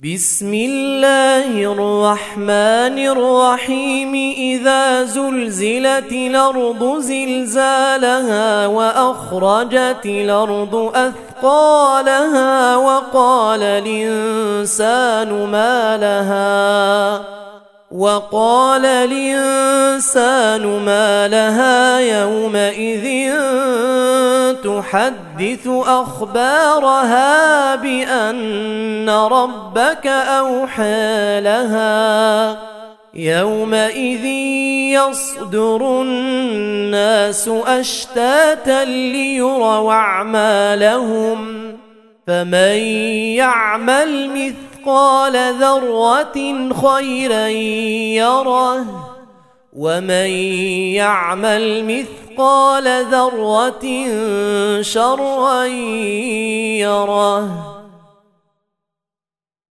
بسم الله الرحمن الرحيم إذا زلزلت الأرض زلزالها وأخرجت الأرض أثقالها وقال الإنسان ما لها يومئذ تحدث أخبارها بأن ربك أوحى لها يومئذ يصدر الناس أشتاتا ليروا أعمالهم فمن يعمل مثقال ذرة خيرا يره ومن يعمل مثقال ذرة شرا يره.